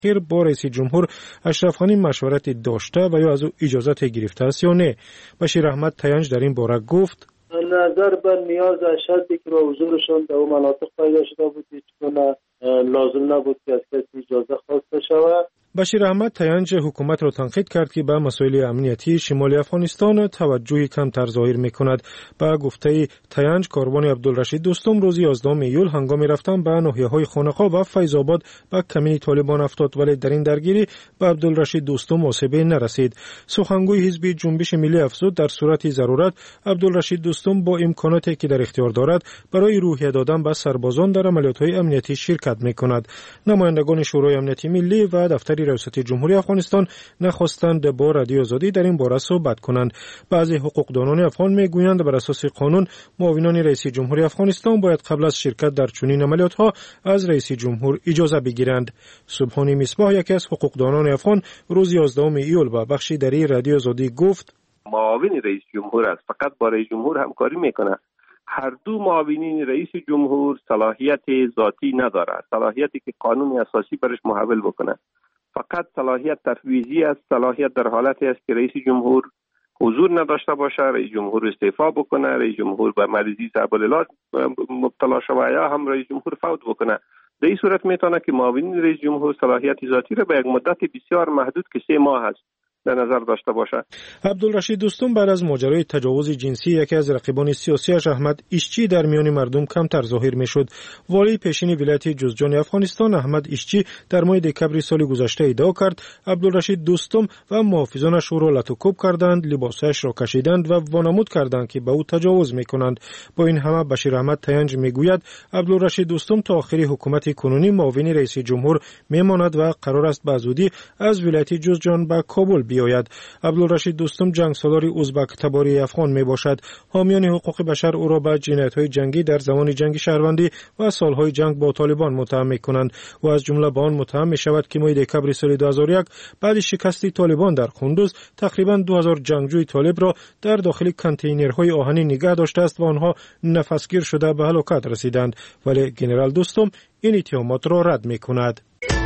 اخیر با رئیس جمهور اشرف غنی مشورت داشته و یا از او اجازت گرفته است یا نه. بشیر احمد تیانج در این باره گفت نظر بر نیاز اشد که با حضورشان در مناطق پیدا شده بود هیچگونه لازم نبود که از کسی اجازه خواسته شود. بشیر احمد تیانج حکومت را تنقید کرد که به مسائل امنیتی شمال افغانستان توجهی کمتر ظاهر می‌کند. با گفته تیانج کاروان عبدالرشید دوستم روز 11 ایول هنگام رفتن به ناحیه‌های خانقاه و فیض آباد به کمین طالبان افتاد، ولی در این درگیری به عبدالرشید دوستم آسیبی نرسید. سخنگوی حزب جنبش ملی افزود در صورت ضرورت عبدالرشید دوستم با امکاناتی که در اختیار دارد برای روحیه دادن به سربازان در عملیات‌های امنیتی شرکت می‌کند. نمایندگان شورای امنیتی ملی و دفتر ریاست جمهوری افغانستان نخواستند با رادیو آزادی در این باره صحبت کنند. بعضی حقوقدانان افغان میگویند بر اساس قانون معاونان رئیس جمهوری افغانستان باید قبل از شرکت در چنین عملیات‌ها از رئیس جمهور اجازه بگیرند. سبحانی مصباح یکی از حقوقدانان افغان روز 11 ایول با بخشی در رادیو آزادی گفت معاون رئیس جمهور است، فقط با رئیس جمهور همکاری میکنه. هر دو معاونین رئیس جمهور صلاحیت ذاتی نداره، صلاحیتی که قانون اساسی برش محول بکنه. فقط صلاحیت تفویضی است. صلاحیت در حالتی است که رئیس جمهور حضور نداشته باشه، رئیس جمهور استعفا بکنه، رئیس جمهور به مریضی صعب العلاج مبتلا شود یا هم رئیس جمهور فوت بکنه. در این صورت میتونه که معاونین رئیس جمهور صلاحیت ذاتی را به یک مدت بسیار محدود که 3 ماه است در نظر داشته باشد. عبدالرشید دوستم بعد از ماجرای تجاوز جنسی یکی از رقیبان سیاسیش احمد ایشچی در میان مردم کمتر ظاهر میشد. والی پیشین ولایت جوزجان افغانستان احمد ایشچی در ماه دکبر سال گذشته ادعا کرد عبدالرشید دوستم و محافظانش او را لطوکوب کردند، لباسش را کشیدند و وانمود کردند که به او تجاوز میکنند. با این همه بشیر احمد تیانج میگوید عبدالرشید دوستم تا آخر حکومت کنونی معاون رئیس جمهور میماند و قرار است به زودی از ولایت جوزجان به کابل بیاید. عبدالرشید دوستم جنگ سالار ازبک تباری افغان می باشد. حامیان حقوق بشر او را به جنایت‌های جنگی در زمان جنگ شهروندی و سالهای جنگ با طالبان متهم می‌کنند و از جمله به آن متهم می‌شود که ماه دکبر سال 2001 بعد شکست طالبان در قندوز تقریباً 2000 جنگجوی طالب را در داخل کانتینرهای آهنی نگاه داشته است و آنها نفسگیر شده به هلاکت رسیدند، ولی ژنرال دوستم این اتهامات را رد می‌کند.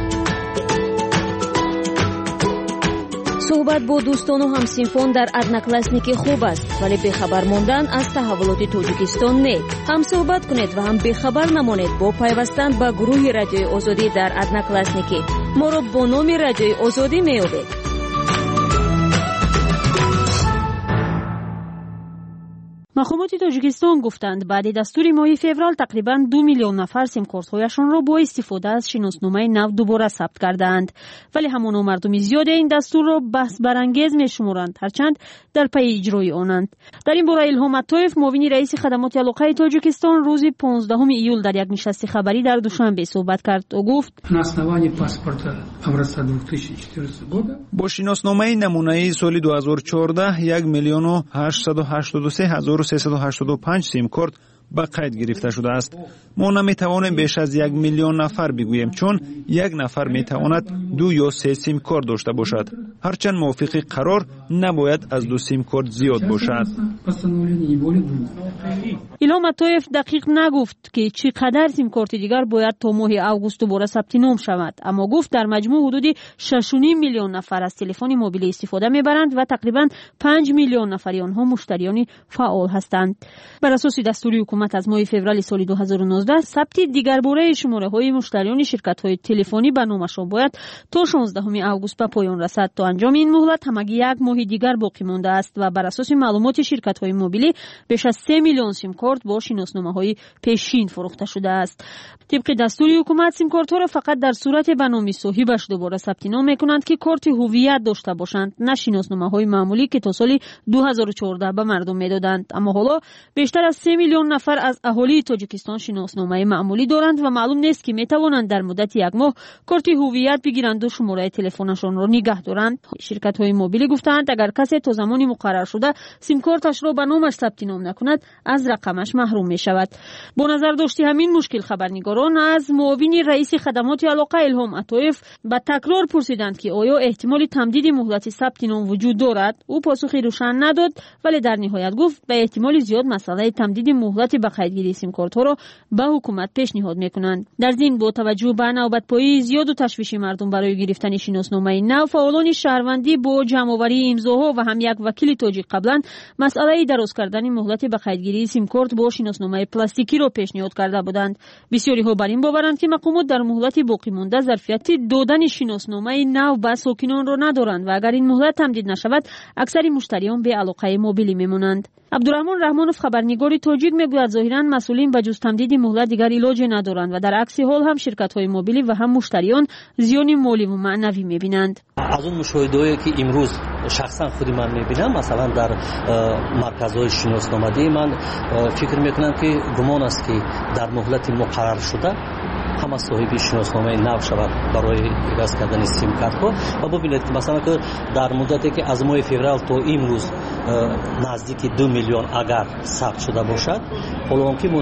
صحبت با دوستان و همسینفان در ادناکلاسنیکی خوب است، ولی بخبر ماندن از تحولات تاجیکستان نه. هم صحبت کنید و هم بخبر نمانید با پیوستن به گروه رادیوی آزادی در ادناکلاسنیکی. ما را با نام رادیوی آزادی میابید. مقامات تاجیکستان گفتند بعد دستور ماه فوریه تقریباً 2 میلیون نفر سیم کارت‌هایشان را با استفاده از شناسنامه نو دوباره ثبت کردند، ولی همان مردم زیاد این دستور را بحث برانگیز می‌شمارند، هرچند در پی اجرای آنند. در این باره الهام عطایف معاون رئیس خدمات علاقه تاجیکستان روز 15 ایول در یک نشست خبری در دوشنبه صحبت کرد و گفت با شناسنامه نمونه‌ای سال 2014 1,883,385 سیم کارت به قید گرفته شده است. ما نمیتوانیم بیش از 1 میلیون نفر بگوییم، چون یک نفر میتواند 2 یا 3 سیم کارت داشته باشد. هرچند موافق قرار نباید از 2 سیم کارت زیاد باشد. الهام عطایف دقیق نگفت که چقدر سیم کارت دیگر باید تا ماه اوگوست دوباره ثبت نام شود، اما گفت در مجموع حدود 6.5 میلیون نفر از تلفن موبیل استفاده میبرند و تقریبا 5 میلیون نفری آنها مشتریان فعال هستند. بر اساس دستور حکومت از ماه فوریه سال 2019 ثبت دیگر باره شماره های مشتریان شرکت های تلفنی به نامشان باید تا 16 اوگوست به پایان رسد. تا انجام این مهلت همگی 1 ماه دیگر باقی مانده است و بر اساس معلومات شرکت های موبیلی بیش از 3 میلیون سیم کارت با شناسنامه های پیشین فروخته شده است. طبق دستور حکومت سیم کارت ها را فقط در صورت به نام صاحبش دوباره ثبت نام میکنند که کارت هویت داشته باشند، نه شناسنامه های معمولی که تا سال 2014 به مردم میدادند. اما حالا بیشتر از 3 میلیون نفر از اهالی تاجیکستان شناسنامه معمولی دارند و معلوم نیست که میتوانند در مدت 1 ماه کارت هویت بگیرند و شماره تلفنشان را نگه دارند. شرکت های موبیلی گفتند اگر کسی تا زمانی مقرر شده سیم کارتش را به نامش ثبت نام نکند از رقمش محروم می شود. با نظر داشتی همین مشکل خبرنگاران از معاون رئیس خدمات علاقه الهام عطایف به تکرار پرسیدند که آیا احتمال تمدید مهلت ثبت نام وجود دارد. او پاسخی روشن نداد، ولی در نهایت گفت به احتمال زیاد مسئله تمدید مهلت به قیدگیری سیم کارت ها را به حکومت پیشنهاد میکنند. در ضمن با توجه به نوبت‌پایی زیاد و تشویش مردم برای گرفتن شناسنامه نو، فعالان شهروندی با جمع‌آوری امضاها و هم یک وکیل تاجیک قبلا مسئله دراز کردن مهلت به قیدگیری سیم کارت با شناسنامه پلاستیکی را پیشنهاد کرده بودند. بسیاری ها بر این باورند که مقامات در مهلت باقی مانده ظرفیت دادن شناسنامه نو به ساکنان را ندارند و اگر این مهلت تمدید نشود اکثر مشتریان به علاقه موبیلی میمانند. عبدالرحمن رحمانوف خبرنگار تاجیک میگوید ظاهرا مسئولین به جز تمدید مهلت دیگر علاجی ندارند و در عکس حال هم شرکت‌های موبیلی و هم مشتریان زیان مالی و معنوی میبینند. از اون مشاهده‌ای که امروز شخصا خود من میبینم، مثلا در مرکزهای شناسنامه‌ای، من فکر میکنم که گمان است که در مهلت مقرر شده همه صاحب شناسنامه نو شود برای عوض کردن سیم کارت ها. و ببینید که مثلا که در مدتی که از ماه فوریه تا امروز نزدیک 2 میلیون اگر ثبت شده باشد، حالا که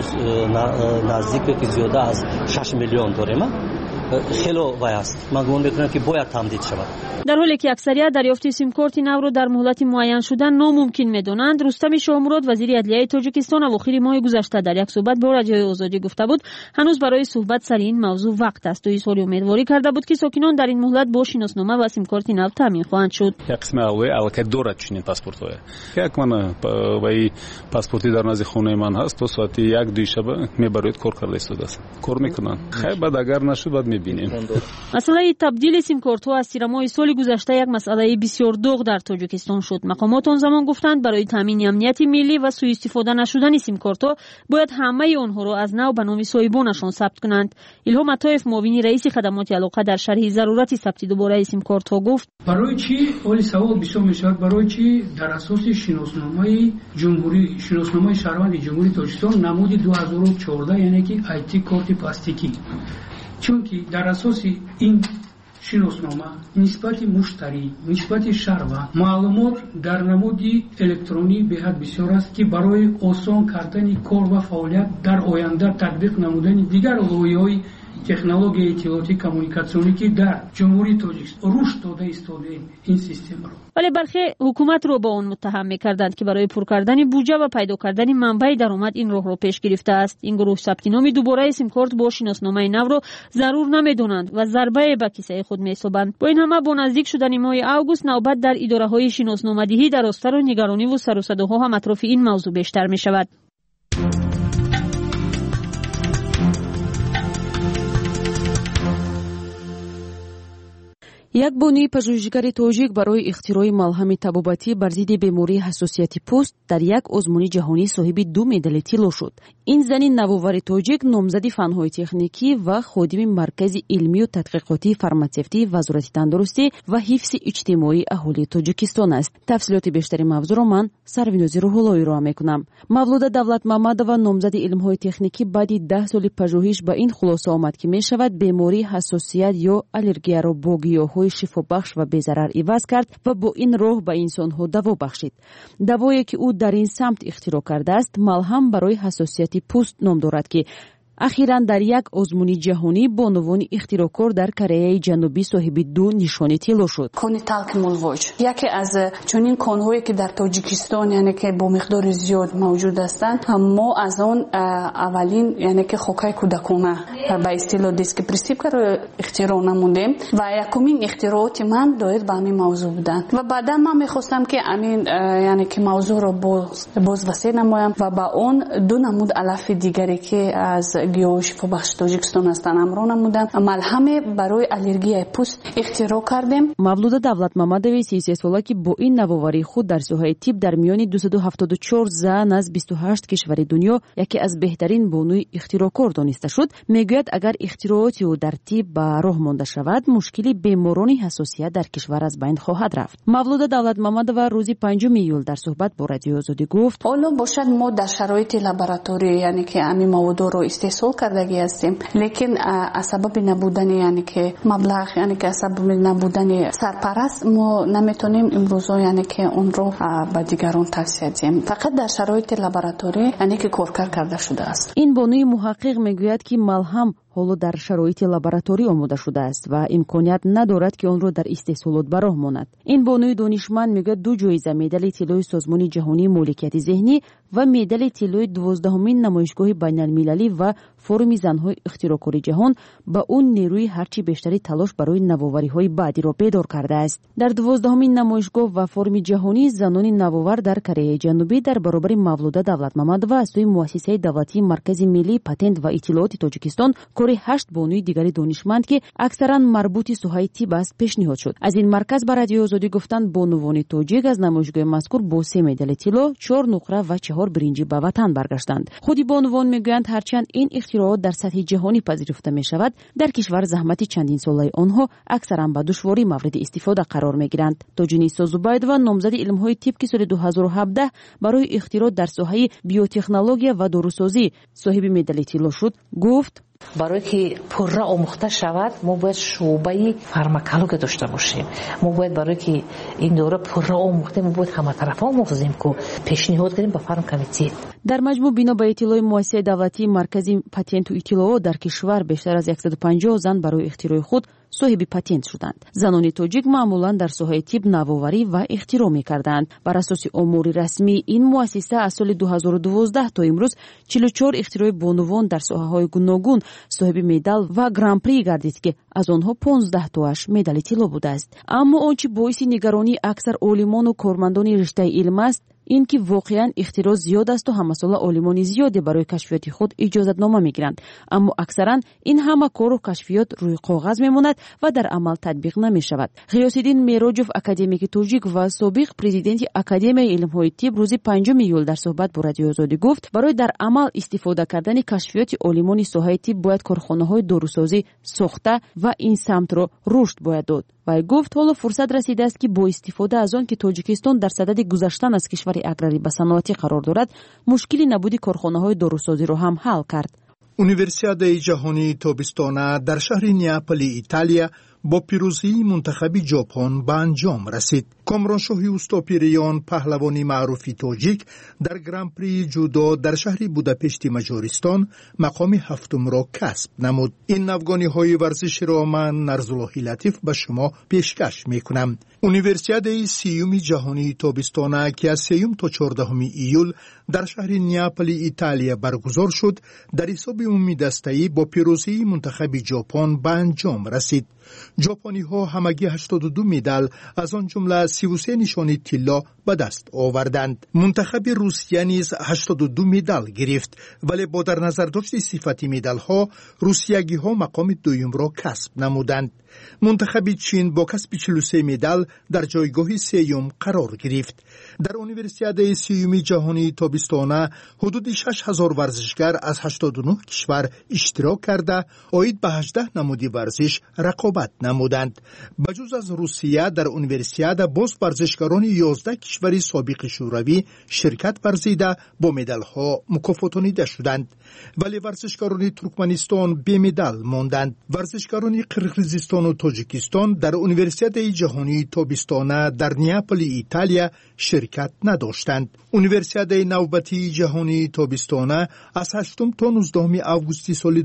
نزدیک که زیاده از 6 میلیون داریم، خیلی وای است. من گمان میکنم که باید تمدید شود. در حالی که اکثریت دریافت سیم کارت نو را در مهلت معین شدن ناممکن میدانند، رستم شاهمراد وزیر عدلیه تاجیکستان اواخر ماه گذشته در یک صحبت با رادیوی آزادی گفته بود هنوز برای صحبت سر این موضوع وقت است و اظهار امیدواری کرده بود که ساکنان در این مهلت با شناسنامه و سیم کارت نو تامین خواهند شد. یک قسم اول البته دارد چنین پاسپورت های. یک من وای پاسپورتی در نزد خانه من هست، تو ساعت 1-2 شب میبرید کار کرده است. کار میکنن. خیلی بعد اگر نشد بعد میبینیم. مسئله تبدیل سیم کارت ها از سیر ماه سال گذشته یک مسئله بسیار داغ در تاجیکستان شد. مقامات آن زمان گفتند برای تامین امنیت ملی و سوء استفاده نشدن سیم کارت ها باید همه آنها را از نو به نام صاحبانشان ثبت کنند. الهام عطایف، معاون رئیس خدمات علاقه، در شرح ضرورت ثبت دوباره سیم کارت ها گفت: برای چی ولی سوال بسیار میشد، برای چی در اساس شناسنامه جمهوری، شناسنامه شهروند جمهوری تاجیکستان نمود 2014 یعنی که آیتی کارت پلاستیکی، چون که در اساس این شناسنامه نسبت مشتری، نسبت شهروند معلومات در نمودی الکترونی به حد بسیار است که برای آسان کردن کار و فعالیت در آینده تطبیق نمودن دیگر لایه‌های تکنولوژی اطلاعاتی کمونیکاسیونی که در جمهوری تاجیکستان رشد داده ایستاده این سیستم را. ولی برخی حکومت رو با اون متهم می‌کردند که برای پر کردن بودجه و پیدا کردن منبع درآمد این راه رو پیش گرفته است. این گروه ثبت نام دوباره سیم کارت با شناسنامه نو رو ضرور نمیدونند و ضربه به کیسه خود می‌سپارند. با این همه با نزدیک شدن ماه اوگوست نوبت در اداره‌های شناسنامه‌دهی در آستر و نگرانی و سر و صداها هم اطراف این موضوع بیشتر می‌شود. یک бонии пажӯҳишгари тоҷик барои ихтирои малҳами табобатӣ бар зидди бемории ҳассосияти пӯст дар як озмуни ҷаҳонӣ соҳиби 2 медали тилло шуд. ин зани навовари тоҷик, номзади фанҳои техникӣ ва ходими маркази илмию тадқиқотии фарматсевтии вазорати тандурустӣ ва ҳифзи иҷтимоии аҳолии тоҷикистон аст. тафсилоти бештари мавзӯъро ман Сарвинози Рӯҳуллоӣ роҳ мекунам. Мавлуда Давлатмамадова, номзади илмҳои техникӣ, баъди 10 соли пажӯҳиш ба ин хулоса омад ки мешавад бемории ҳассосият ё аллергияро бо гиёҳҳои шифобахш ва безарар иваз кард ва бо ин роҳ ба инсонҳо даво бахшид. Давое ки ӯ дар ин самт ихтироъ кардааст, малҳам барои ҳассосияти пӯст ном дорад ки ахиран дар як озмуни ҷаҳонӣ бо унвони ихтироъкор дар Кореяи Ҷанубӣ соҳиби 2 нишони тилло шуд. кони талки мулвоҷ яке аз чунин конҳое ки дар Тоҷикистон яъне ки бо миқдори зиёд мавҷуд ҳастанд, мо аз он аввалин яъне ки хокаи кӯдакона ба истилоҳ дискипресивкаро ихтироъ намудем ва якумин ихтироъоти ман доед ба ҳамин мавзӯъ буданд ва баъдан ман мехостам ки ҳамин яъне ки мавзӯъро боз васеъ намоям ва ба он 2 намуд алафи дигаре ки аз گیاه شفابخش تاجیکستان هستند امرو نمودم ملهم برای аллергияи پوست اختراع کردیم. мавлуда Давлатмамадови 33 сола ки бо ин навовари худ дар соҳаи тиб дар миёни 274 зан аз 28 кишвари дунё яке аз беҳтарин бонуи ихтироъкор дониста шуд, мегӯяд агар ихтироъоти ӯ дар тиб ба роҳ монда шавад, мушкили беморони ҳассосият дар кишвар аз байн хоҳад рафт. мавлуда Давлатмамадова рӯзи 5 июл дар суҳбат бо радиои Озодӣ гуфт: ҳоло бошад мо дар шароити лабораторӣ яъне ки ҳамин маводро истеҳсол кардагӣ ҳастем, лекин аз сабаби набудани яъне ки маблағ яъне ки аз сабаби набудани сарпараст мо наметонем имрӯзо яъне ки онро ба дигарон тавсия диҳем. фақат дар шароити лабораторӣ яъне ки коркар карда шудааст. ин бонуи муҳаққиқ мегӯяд ки малҳам ҳоло дар шароити лабораторӣ омода шудааст ва имконият надорад ки онро дар истеҳсолот ба роҳ монад. ин бонуи донишманд мегӯяд 2 ҷоиза медали тиллои созмони ҷаҳонии моликияти зеҳнӣ ва медали тиллои 12-умин намоишгоҳи байналмилалӣ ва форуми занҳои ихтирокори ҷаҳон ба ӯ нерӯи ҳарчи бештари талош барои навовариҳои баъдиро бедор кардааст. дар 12-умин намоишгоҳ ва форуми ҷаҳонии занони навовар дар Кореяи Ҷанубӣ дар баробари Мавлуда Давлатмамадова аз сӯи муассисаи давлатии Маркази миллии патент ва иттилооти Тоҷикистон кори 8 бонуи дигари донишманд ки аксаран марбути соҳаи тиб аст пешниҳод шуд. аз ин марказ ба Радиои Озодӣ гуфтанд бонувони тоҷик аз намоишгоҳи мазкур бо 3 медали тилло, 4 нуқра ва 4 биринҷӣ ба ватан баргаштанд. худи бонувон мегӯянд ҳарчанд ин ихтироот дар сатҳи ҷаҳонӣ пазируфта мешавад, дар кишвар заҳмати чандин солаи онҳо аксаран ба душворӣ мавриди истифода қарор мегиранд. Тоҷинисо Зубайдова, номзади илмҳои тиб ки соли 2017 барои ихтироъ дар соҳаи биотехнология ва дорусозӣ соҳиби медали тилло шуд, гуфт: барое ки пурра омӯхта шавад мо бояд шуъбаи фармакология дошта бошем. мо бояд барое ки ин дора пурра омӯхта мо бояд ҳаматарафа омӯхзем ку пешниҳод кардем ба фармкомитет. дар маҷмӯъ бино ба иттилои муассисаи давлатии Маркази патенту иттилоот дар кишвар бештар аз 150 зан барои ихтирои худ соҳиби патент шуданд. занони тоҷик маъмулан дар соҳаи тиб навоварӣ ва ихтироъ мекарданд. бар асоси омори расмии ин муассиса аз соли 2012 то имрӯз 44 ихтирои бонувон дар соҳаҳои гуногун соҳиби медал ва гран-при гардид ки аз онҳо 15 тоаш медали тилло будааст. аммо он чи боиси нигаронии аксар олимону кормандони риштаи илм аст, ин ки воқеан ихтироъ зиёд асту ҳамасола олимони зиёде барои кашфиёти худ иҷозатнома мегиранд, аммо аксаран ин ҳама кору кашфиёт рӯи коғаз мемонад ва дар амал татбиқ намешавад. ғиёсиддин мероҷов, академики тоҷик ва собиқ президенти Академияи илмҳои тиб, рӯзи 5 июл дар суҳбат бо Радиои Озодӣ гуфт: барои дар амал истифода кардани кашфиёти олимони соҳаи тиб бояд корхонаҳои дорусозӣ сохта ва ин самтро рушд бояд дод. вай гуфт ҳоло фурсат расидааст ки бо истифода аз он ки Тоҷикистон дар садади гузаштан аз кишвари аграрӣ ба саноатӣ қарор дорад, мушкили набуди корхонаҳои дорусозиро ҳам ҳал кард. универсиадаи ҷаҳонии тобистона дар шаҳри Неаполи, Италия бо пирӯзии мунтахаби ҷопон ба анҷом расид. комроншоҳи устопириён, паҳлавони маъруфи тоҷик, дар гран-прии ҷудо дар шаҳри Будапешти Маҷористон мақоми 7-умро касб намуд. ин навгониҳои варзиширо ман Нарзуллоҳи Латиф ба шумо пешкаш мекунам. универсиадаи 30-юми ҷаҳонии тобистона ки аз 3 то 14 июл дар шаҳри Неаполи, Италия баргузор шуд, дар ҳисоби умумидастаӣ бо пирӯзии мунтахаби ҷопон ба анҷом расид. ҷопониҳо ҳамагӣ 82 медал, аз он ҷумла 33 нишони тилло ба даст оварданд. мунтахаби Русия низ 82 медал гирифт, вале бо дар назардошти сифати медалҳо русиягиҳо мақоми дуюмро касб намуданд. мунтахаби Чин бо касби 43 медал дар ҷойгоҳи сеюм қарор гирифт. дар универсиадаи 30-юми ҷаҳонии тобистона ҳудуди 6000 варзишгар аз 89 кишвар иштирок карда, оид ба 18 намуди варзиш рақобат намуданд. ба ҷуз аз Русия дар универсиада боз варзишгарони 11 кишвари собиқи шӯравӣ ширкат варзида бо медалҳо мукофотонида шуданд, вале варзишгарони Туркманистон бемедал монданд. варзишгарони Қирғизистону Тоҷикистон дар универсиадаи ҷаҳонии тобистона дар Неаполи, Италия ширкат надоштанд. универсиадаи навбатии ҷаҳонии тобистона аз 8 то 19 августи соли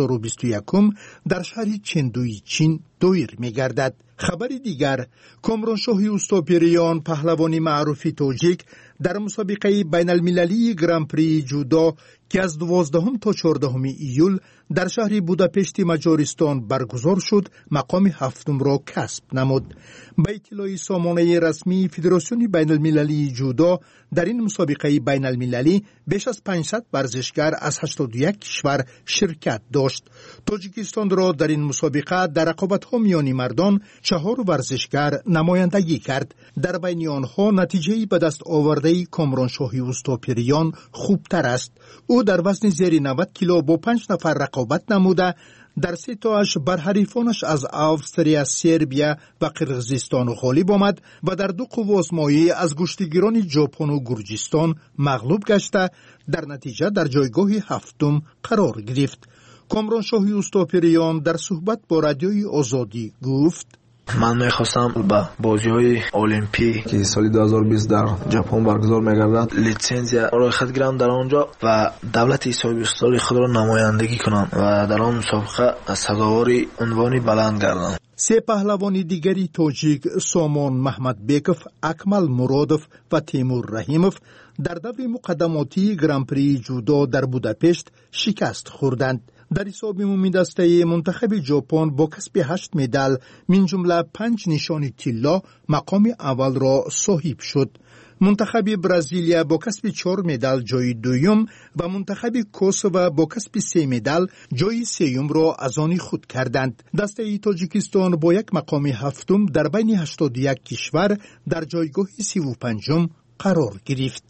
2021 дар шаҳри Чендуи Чин доир мегардад. хабари дигар, комроншоҳи устопириён, паҳлавони маъруфи тоҷик, дар мусобиқаи байналмилалии гран-прии ҷудо ки аз 12 то 14 июл дар шаҳри Будапешти Маҷористон баргузор шуд, мақоми 7-умро касб намуд. ба иттилои сомонаи расмии Федерасиони байналмилалии ҷудо, дар ин мусобиқаи байналмилалӣ беш аз 500 варзишгар аз 81 кишвар ширкат дошт. Тоҷикистонро дар ин мусобиқа дар рақобатҳо миёни мардон 4 варзишгар намояндагӣ кард. дар байни онҳо натиҷаи ба даст овардаи комроншоҳи устопириён хубтар аст. ӯ дар вазни зери 90 кило бо 5 нафар рақобат намуда, дар 3 тоаш бар ҳарифонаш аз Австрия, Сербия ва Қирғизистон ғолиб омад ва дар 2 қуввозмоyӣ аз гӯштигирони Ҷопону Гурҷистон мағлуб гашта, дар натиҷа дар ҷойгоҳи 7-ум қарор гирифт. комроншоҳи устопириён дар суҳбат бо Радиои Озодӣ гуфт: من میخواستم به بازی‌های المپیک که سال 2020 در ژاپن برگزار می‌گردد لیسانس رویخط گیرم در آنجا و دولت صاحب استقلال خود را نمایندگی کنم و در آن مسابقه سزاوار عنوانی بلند گردم. سه پهلوان دیگری تاجیک سامان محمد بیکوف، اکمل مرادوف و تیمور رحیموف در دور مقدماتی گرانپری جودو در بوداپشت شکست خوردند. در حساب عمومی دسته منتخب ژاپن با کسب 8 مدال من جمله 5 نشان طلا مقام اول را صاحب شد. منتخب برزیلیا با کسب 4 مدال جای دوم و منتخب کوسوو با کسب 3 مدال جای سوم را از آن خود کردند. دسته تاجیکستان با یک مقام هفتم در بین 81 کشور در جایگاه 35 قرار گرفت.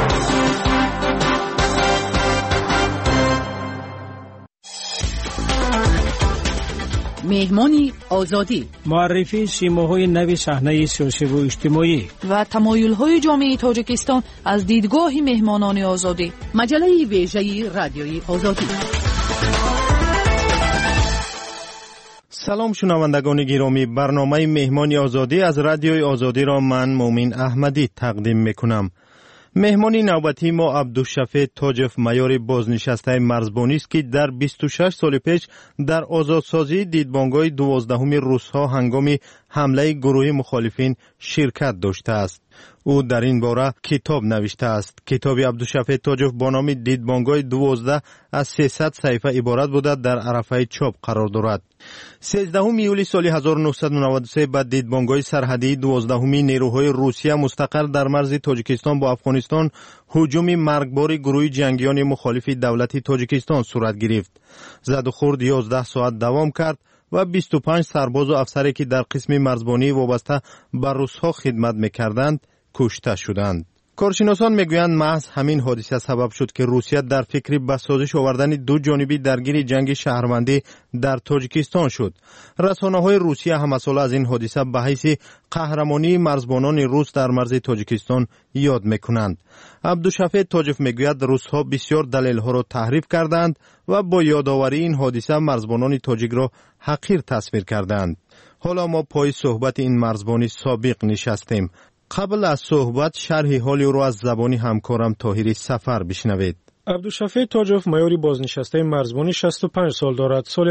مهمانی آزادی، معرفی سیماهای نوی صحنه سیاسی و اجتماعی و تمایل‌های جامعه تاجیکستان از دیدگاه مهمانان آزادی. مجله ویژه رادیوی آزادی. سلام شنوندگان گرامی، برنامه مهمانی آزادی از رادیوی آزادی را من مومن احمدی تقدیم میکنم. مهمانی نوبتی ما عبدالشفیع تاجف مایار بازنشسته مرزبانی است که در 26 سال پیش در آزادسازی دیدبانگاه 12 روس‌ها هنگام حمله گروه مخالفین شرکت داشته است. او در این باره کتاب نوشته است. کتاب عبدالشفیع تاجف با نام دیدبانگاه 12 از 300 صفحه عبارت بوده در عرفه چاپ قرار دارد. 13 ایولی سال 1993 بعد دیدبانگاه سرحدی 12 نیروهای روسیه مستقر در مرز تاجیکستان با افغانستان هجوم مرگبار گروه جنگیان مخالف دولت تاجیکستان صورت گرفت. زد و خورد 11 ساعت دوام کرد و 25 سرباز و افسری که در قسم مرزبانی وابسته به روس‌ها خدمت می‌کردند کشته شدند. کارشناسان میگویند محض همین حادثه سبب شد که روسیه در فکر به سازش آوردن دو جانبی درگیر جنگ شهروندی در تاجیکستان شد. رسانه‌های روسیه همساله از این حادثه به حیث قهرمانی مرزبانان روس در مرز تاجیکستان یاد میکنند. عبدالشفیع تاجف میگوید روس‌ها بسیار دلایل‌ها را تحریف کردند و با یادآوری این حادثه مرزبانان تاجیک را حقیر تصویر کردند. حالا ما پای صحبت این مرزبانی سابق نشستیم. قبل از صحبت شرح حال او را از زبان همکارم طاهری سفر بشنوید. عبدالشفیع تاجف مایاری بازنشسته مرزبانی 65 سال دارد. سال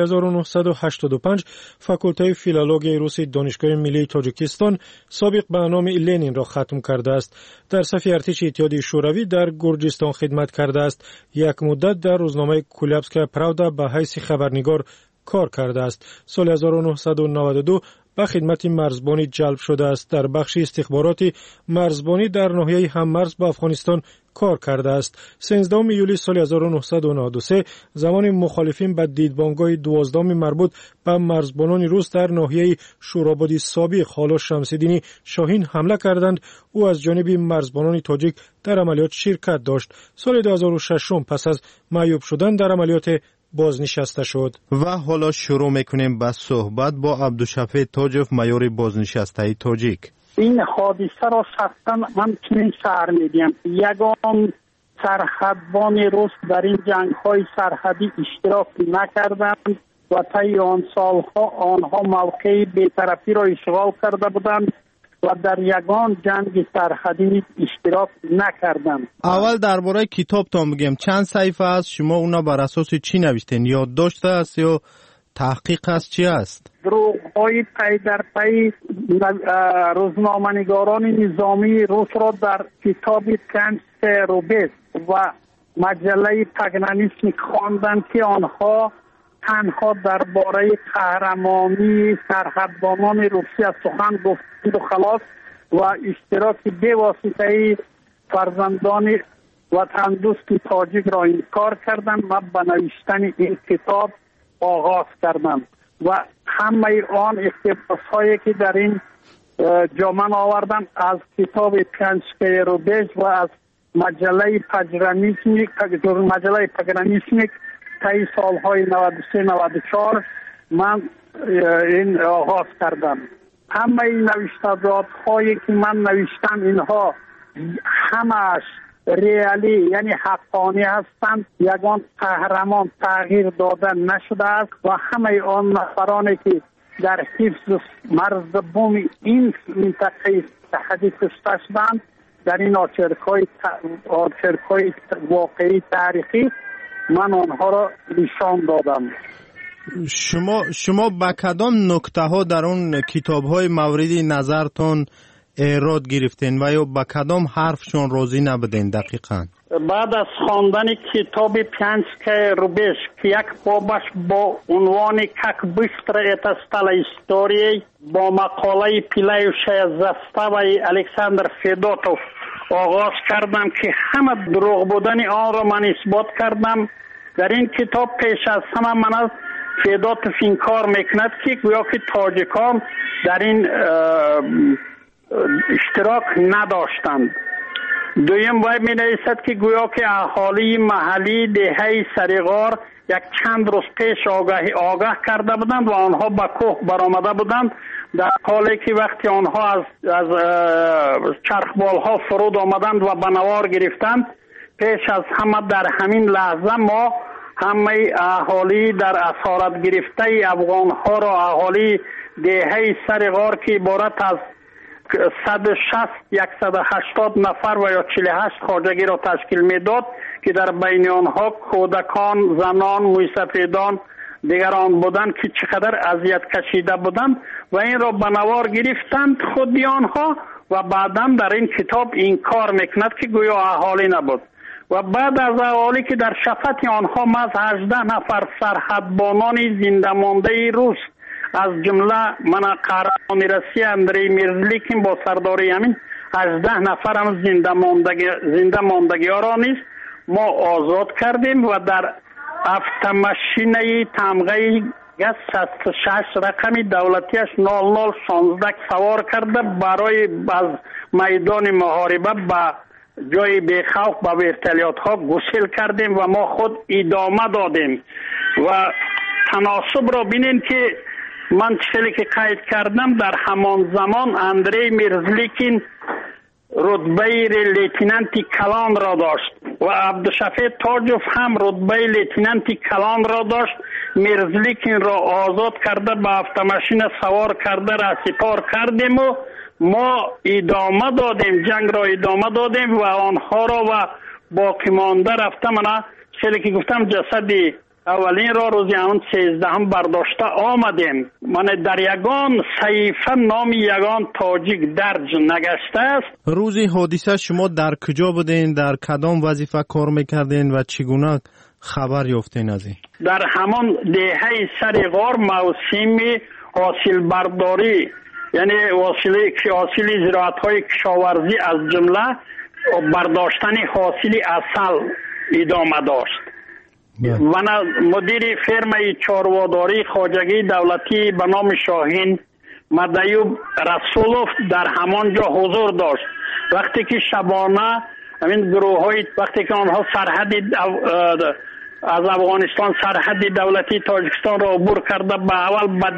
1985 فاکولته فیلولوژی روسی دانشگاه ملی تاجیکستان سابق به نام لنین را ختم کرده است. در صف ارتش اتحادیه شوروی در گرجستان خدمت کرده است. یک مدت در روزنامه کولابسکا پراودا به حیث خبرنگار کار کرده است. سال 1992 به خدمت مرزبانی جلب شده است. در بخش استخباراتی مرزبانی در ناحیه هممرز با افغانستان کار کرده است. 13 یولی سال 1993 زمان مخالفین به دیدبانگاه 12 مربوط به مرزبانان روس در ناحیه شورابادی سابق حالا شمس‌الدین شاهین حمله کردند. او از جانب مرزبانان تاجیک در عملیات شرکت داشت. سال 2006 پس از معیوب شدن در عملیات بازنشسته شد. و حالا شروع میکنیم با صحبت با عبدالشفیع تاجف مایار بازنشسته تاجیک. این حادثه را شخصا من چنین شعر میدیم: یگان سرحدبان روس در این جنگ های سرحدی اشتراک نکردند و طی آن سالها آنها موقع بی‌طرفی را اشغال کرده بودند و در یگان جنگ سرحدی اشتراک نکردند. اول درباره کتابتان بگم، چند صفحه است؟ شما اونا بر اساس چی نوشتین؟ یادداشت است یا تحقیق است؟ چی است؟ دروغ‌های پی در پی روزنامه‌نگاران نظامی روس را در کتاب کنس روبس و مجله پگنانیسمیک خواندند که آنها تنها درباره قهرمانی سرحدبانان روسیه سخن گفتند و خلاص و اشتراک بواسطه فرزندان وطن دوست تاجیک را انکار کردند و به نوشتن این کتاب آغاز کردند و همه آن اقتباس‌هایی که در این جامعه آوردند از کتاب پنسکای روبش و از مجله پگرانیسمیک طی سالهای 93-94 من این آغاز کردم. همه این نوشته‌هایی که من نوشتم اینها همش ریالی یعنی حقانی هستند. یگان قهرمان تغییر دادن نشده است و همه آن نفرانی که در حفظ مرز بوم این منطقه تحدید کشته شدند. در این آرچرک‌های واقعی تاریخی من آنها را نشان دادم. شما به کدام نکته ها در اون کتاب های موردی نظرتون ایراد گرفتین و یا به کدام حرفشون راضی نبودین دقیقاً؟ بعد از خواندن کتاب پیانسکای روبش که یک بابش با عنوان «Как быстро это стало историей» با مقاله پیلایوشای زستاوی الکساندر فدوتوف آغاز کردم که همه دروغ بودن آن را من اثبات کردم. در این کتاب پیش از همه من از فدوتوف این کار میکند که گویا که تاجیکان در این اشتراک نداشتند. دویم وی می نویسد که گویا که اهالی محلی دهه سریغار یک چند روز پیش آگاه کرده بودند و آنها به کوه برآمده بودند، در حالی که وقتی آنها از چرخبال ها فرود آمدند و به نوار گرفتند. پیش از همه در همین لحظه ما همه اهالی در اسارت گرفته افغان ها را، اهالی دهه سریغار که عبارت از 160-180 نفر و یا 48 خواجگی را تشکیل میداد که در بین آنها کودکان، زنان، موسفیدان دیگران بودند که چقدر اذیت کشیده بودند و این را به نوار گرفتند خودی آنها و بعدا در این کتاب این کار میکند که گویا اهالی نبود. و بعد از اهالی که در شفت آنها از 18 نفر سرحدبانان زنده مانده روس از جمله من قهرمان روسیه اندری میرزلیکین با سرداری همین 18 نفر هم زنده ماندگی ها را نیست ما آزاد کردیم و در افتماشینه تمغه گز 66 رقمی دولتیش 0016 سوار کرده برای از میدان محاربه به جای بیخوف به ورتلیات ها گسیل کردیم و ما خود ادامه دادیم. و تناسب را بینید که من چیزی که قید کردم در همان زمان اندری میرزلیکین رتبه لیتنانتی کلان را داشت و عبدالشفیع تاجوف هم رتبه لیتنانتی کلان را داشت. میرزلیکین را آزاد کرده به افتماشین سوار کرده را سپار کردیم و ما ادامه دادیم، جنگ را ادامه دادیم و آنها را و باقی مانده رفته من چیزی که گفتم جسدی اولین را روزی همون 13 برداشته آمدیم. من در یگان صحیفه نام یگان تاجیک درج نگشته است. روزی حادثه شما در کجا بودین؟ در کدام وظیفه کار میکردین و چگونه خبر یافتین از این؟ در همان دهه سریغار موسم حاصل برداری، یعنی حاصل زراعت های کشاورزی از جمله برداشتن حاصل عسل ادامه داشت. من مدیر فرمه چارواداری خواجگی دولتی به نام شاهین مدیوب رسولوف در همانجا حضور داشت. وقتی که شبانه همین گروه های وقتی که آنها سرحد از افغانستان سرحد دولتی تاجیکستان را عبور کرده به اول به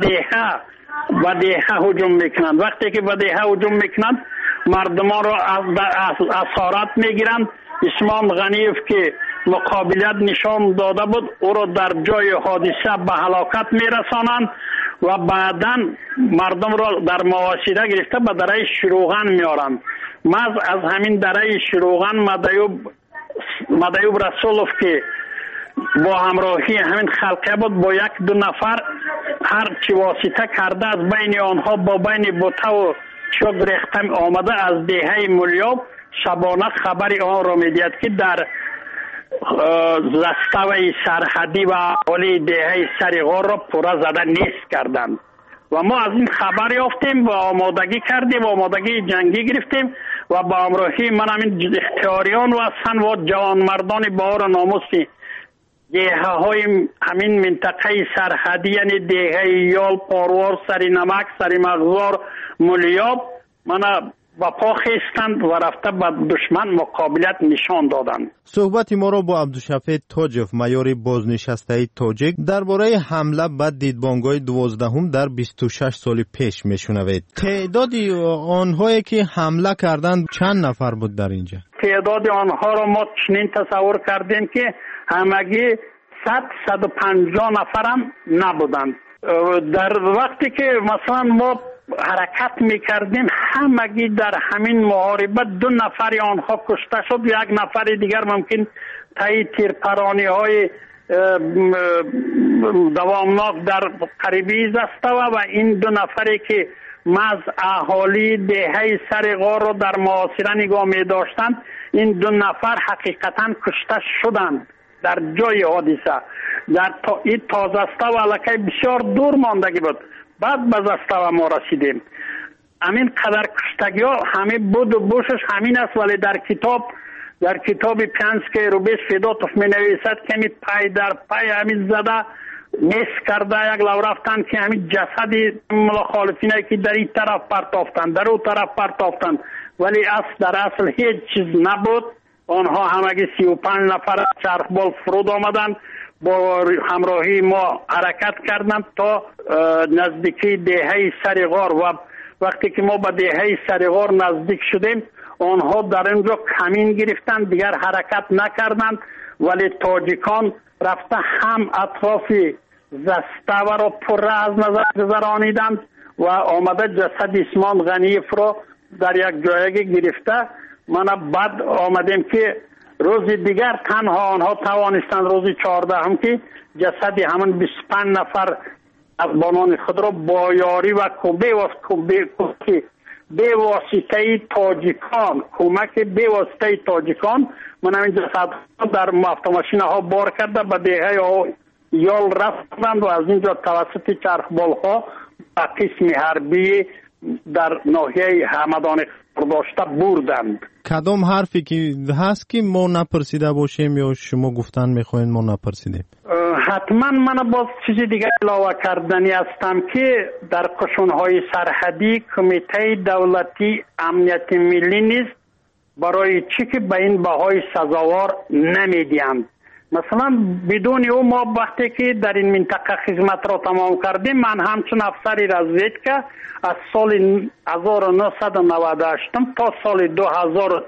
دهه هجوم میکنند. وقتی که به دهه هجوم میکنند مردمان را از اسارت میگیرند. اسمان غنیف که مقابلیت نشان داده بود او را در جای حادثه به هلاکت میرسانند و بعدا مردم را در محاصره گرفته به دره شروغن میارند. من از همین دره شروغن مدیوب رسولوف که با همراهی همین خلقه بود با 1-2 نفر هر چی واسطه کرده از بین آنها با بین بوته و چوب ریختم آمده از دهه ملیاب شبانه خبری آن را میدید که در زستوی سرحدی و اولی دهه سریغار را پورا زده نیست کردند و ما از این خبر یافتیم و آمادگی کردیم و آمادگی جنگی گرفتیم و با همراهی من همین اختیاریان و سن و جوانمردان بار ناموسی دهه های همین منطقه سرحدی یعنی دهه یال، پاروار، سری نمک، سری مغزار، ملیاب من با پا خیستند و رفته به دشمن مقابلت نشان دادند. صحبت ما را با عبدالشفیع تاجوف مایور بازنشسته تاجیک درباره حمله به دیدبانگاه 12 در 26 سال پیش میشنوید. تعداد آنهایی که حمله کردند چند نفر بود در اینجا؟ تعداد آنها را ما چنین تصور کردیم که همگی 100-150 نفر هم نبودند. در وقتی که مثلا ما حرکت میکردیم همگی در همین محاربت 2 نفر آنها کشته شد، 1 نفر دیگر ممکن تایی تیرپرانی های دوامناک در قریبی زسته و این 2 نفری که از اهالی دهه سر غار رو در محاصره نگاه می داشتند، این 2 نفر حقیقتا کشته شدند در جای حادثه. در این تازسته و علاقه بسیار دور ماندگی بود، بعد به زسته و ما رسیدیم. همین قدر کشتگی ها همه بود و بوشش همین است، ولی در کتاب پنج که روبیش فیداتوف می نویسد که همین پای در پای همین زده میس کرده یک لو رفتن که همین جسدی مخالفین که در این طرف پرتافتن در اون طرف پرتافتن، ولی در اصل هیچ چیز نبود. آنها همگی 35 نفر چرخبال فرود آمدن، با همراهی ما حرکت کردند تا نزدیکی دهه سر غار و وقتی که ما به دهه سر غار نزدیک شدیم آنها در اینجا کمین گرفتند، دیگر حرکت نکردند، ولی تاجیکان رفته هم اطراف زستاور را پر از نظر گذرانیدند و آمده جسد اسمان غنیف را در یک جایگی گرفته. من بعد آمدیم که روز دیگر تنها آنها توانستند روز 14 هم که جسدی همون 25 نفر از بانان خود را با یاری و به واسطه تاجیکان من همین جسد در ماشین ها بار کرده به دهه یال رفتند و از اینجا توسط چرخبال ها به قسم حربی در ناحیه همدان داشته بردند. کدام حرفی که هست که ما نپرسیده باشیم یا شما گفتن میخواین ما نپرسیدیم؟ حتما من باز چیز دیگه علاوه کردنی هستم که در قشونهای سرحدی کمیته دولتی امنیت ملی نیست برای چی که به این بهای سزاوار نمیدیند. مثلا بدون او ما وقتی که در این منطقه خدمت را تمام کردیم، من همچون افسری رزویدکا از سال 1998 تا سال 2000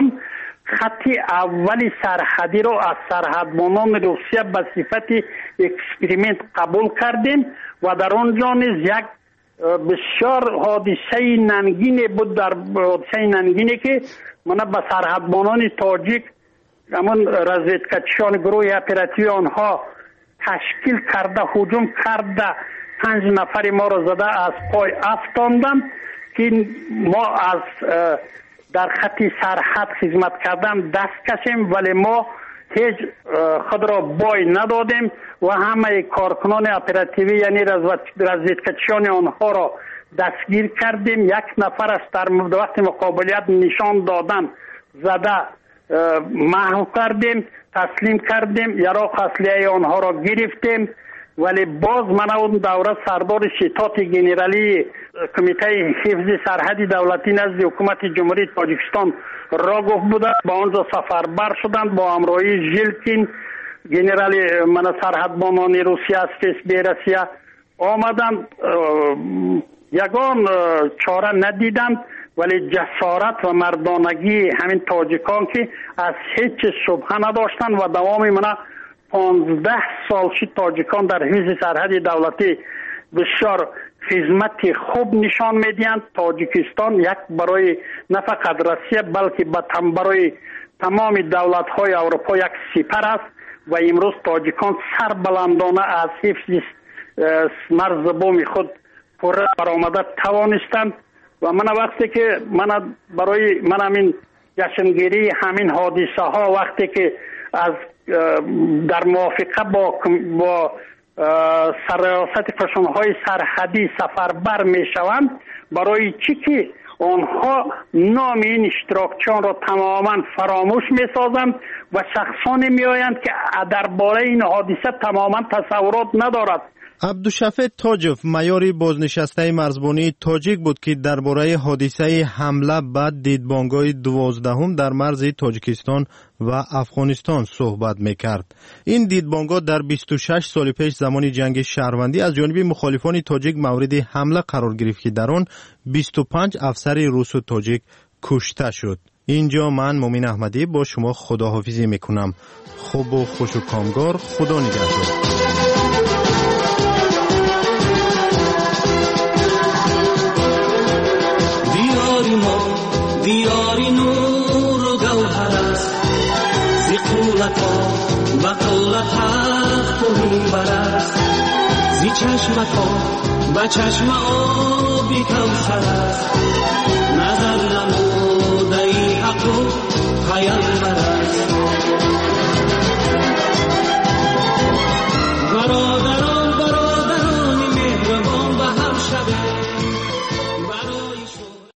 خطی اولی سرحدی را از سرحدبانان روسیه به صفت اکسپریمنت قبول کردیم و در آنجا نیز یک بسیار حادثه ننگینی بود. در حادثه ننگینی که من به سرحدبانان تاجیک همون رزیدکچیان گروه اپراتیوی آنها تشکیل کرده هجوم کرده 5 نفر ما را زده از پای افتاندن که ما از در خط سرحد خدمت کردن دست کشیم، ولی ما هیچ خود را بای ندادیم و همه کارکنان اپراتیوی یعنی رزیدکچیان آنها را دستگیر کردیم. 1 نفر است در وقت مقابلیت نشان دادن زده محو کردیم، تسلیم کردیم، یراق اصلیه آنها را گرفتیم. ولی باز من اون دوره سردار شتات گنرالی کمیته حفظ سرحدی دولتی نزد حکومت جمهوری تاجیکستان را گفت بودند، با آنجا سفربر شدند با همراهی ژیلکین گنرالی من سرحدبانان روسیه از بیرسیه آمدند. یگان چاره ندیدند، ولی جسارت و مردانگی همین تاجیکان که از هیچ شبهه نداشتند و دوام من 15 سال شد تاجیکان در حفظ سرحد دولتی بسیار خدمت خوب نشان میدهند. تاجیکستان یک برای نه فقط روسیه بلکه برای تمام دولت های اروپا یک سپر است و امروز تاجیکان سربلندانه از حفظ مرز بوم خود پر برآمده توانستند. و من وقتی که برای من همین جشنگیری همین حادثه ها وقتی که از در موافقه با سرریاست قشونهای سرحدی سفربر می شوند، برای چی که آنها نام این اشتراکچیان را تماما فراموش می سازند و شخصانی می آیند که درباره این حادثه تماما تصورات ندارد. عبدالشفیع تاجف مایور بازنشسته مرزبانی تاجیک بود که درباره حادثه حمله بعد دیدبانگاه 12 در مرز تاجیکستان و افغانستان صحبت میکرد. این دیدبانگاه در 26 سال پیش زمان جنگ شهروندی از جانب مخالفان تاجیک مورد حمله قرار گرفت که در آن 25 افسر روس و تاجیک کشته شد. اینجا من مومن احمدی با شما خداحافظی میکنم. خوب و خوش و کامگار. خدا نگهدار. دیاری نور و گوهر است زی قولتا و قولت حق تو میبر است زی چشمتا و چشم آبی کوثر است